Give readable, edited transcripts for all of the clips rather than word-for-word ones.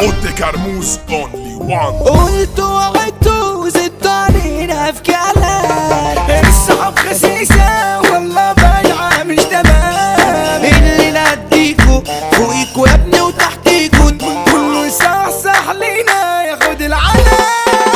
اوتي كرموز اونلي وان. قلتوا وعدتوا زدتوا علينا في كلام، الصحاب خسيسة والله بايعة مش تمام. اللي نديكوا فوقيكوا يا ابني وتحتيكوا، كله يصحصح لينا ياخد العلم.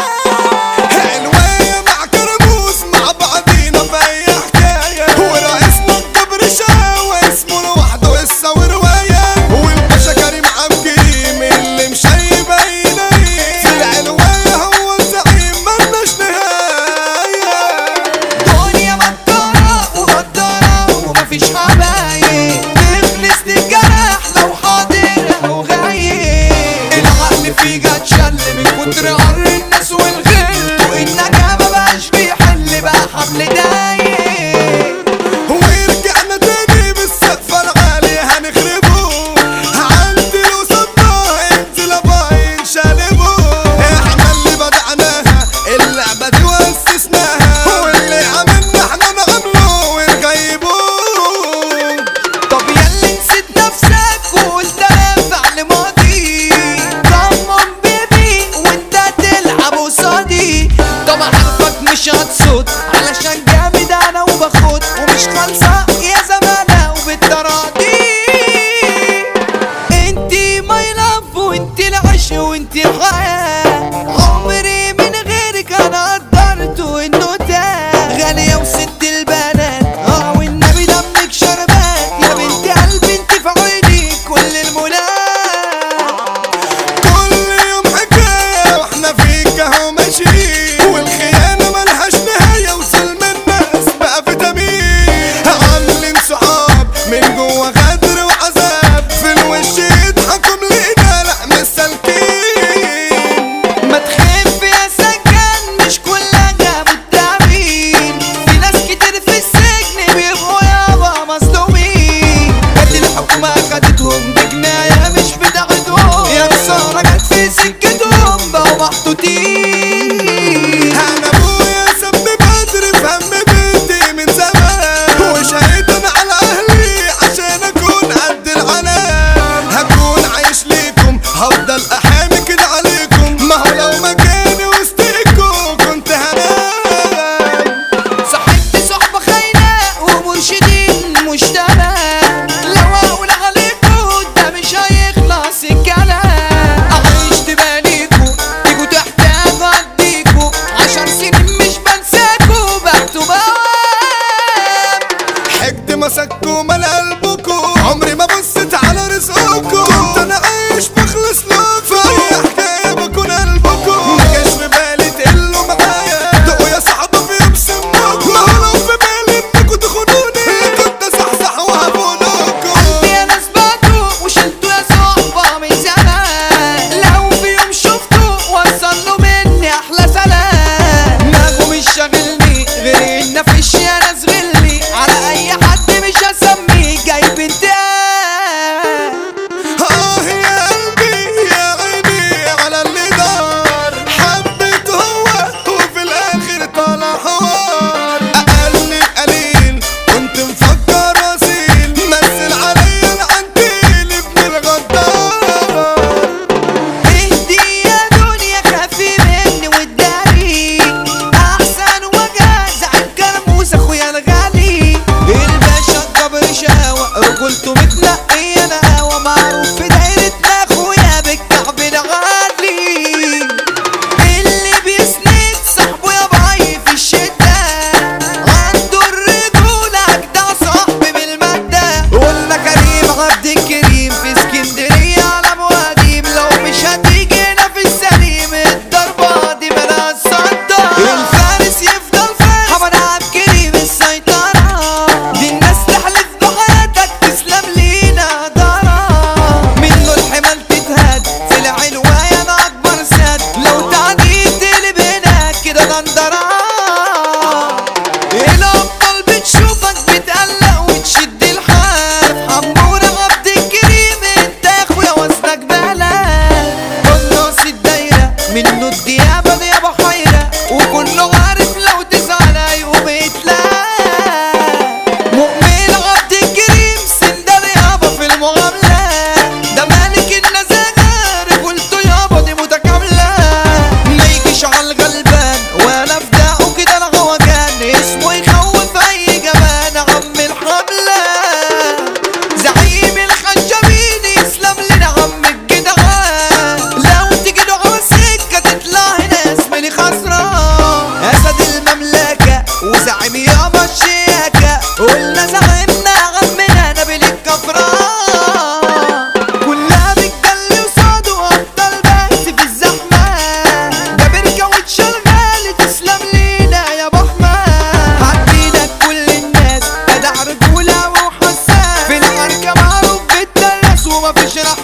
حلوة مع كرموز مع بعضينا في اي حكاية، ورئيسنا الجبر شاوة اسمه لوحده قصة ورواية، والباشا كريم عبد الكريم اللي مشيب ايديه في العلوية هو الزعيم ملناش نهاية.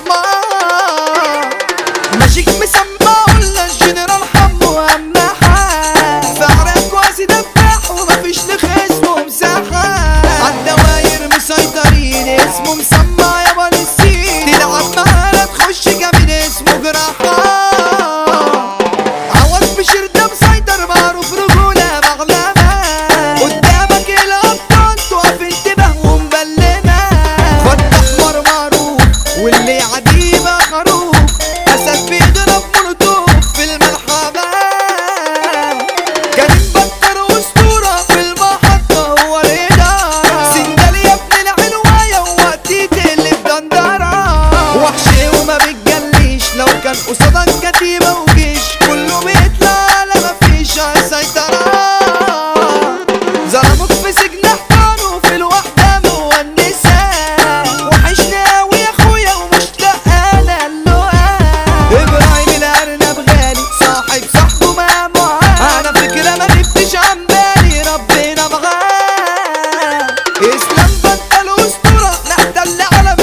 الحمار ماشيك مسمى ولا الجنرال حمو اهم حاجة فعرك واسي دباح ومفيش لخصمه مساحة عالدواير مسيطرين اسمه مسمى يابا للسين تلعب معانا تخش جميل اسمه جراحة عوض بشير ده مسيطر معروف رجولة مغلبة قدامك الأبطال تقف انتباه ومبلمة خد أحمر معروف واللي يعديه بقى خروف أسد بيضرب مولوتوف في الملحمة كريم بكر أسطورة في المحطة هو الإدارة سندال يا ابن العلواية ووقتي تقلب دندرة وحشي وما بتجليش لو كان قصادك كتيبة وجيش كله بيطلع على مفيش سيطرة ظلموك في سجن احتانوا في الوحدة مونسة وحشني اوي يا اخويا ومشتاق انا اللقاء ابراهيم الارنب غالي صاحب صاحبه ما معاه انا فكرة ما جبتش عن بالي ربنا معاه اسلام بطل اسطورة نحتل علم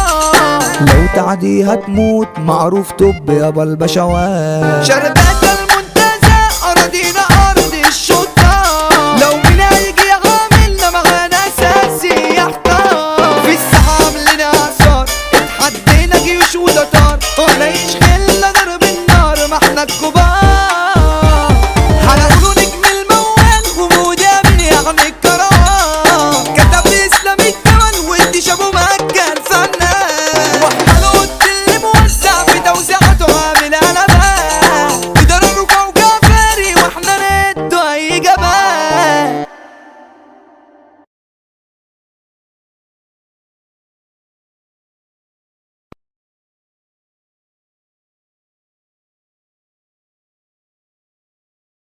المهرجانات لو تعديها تموت معروف طب يابا البشوات شربات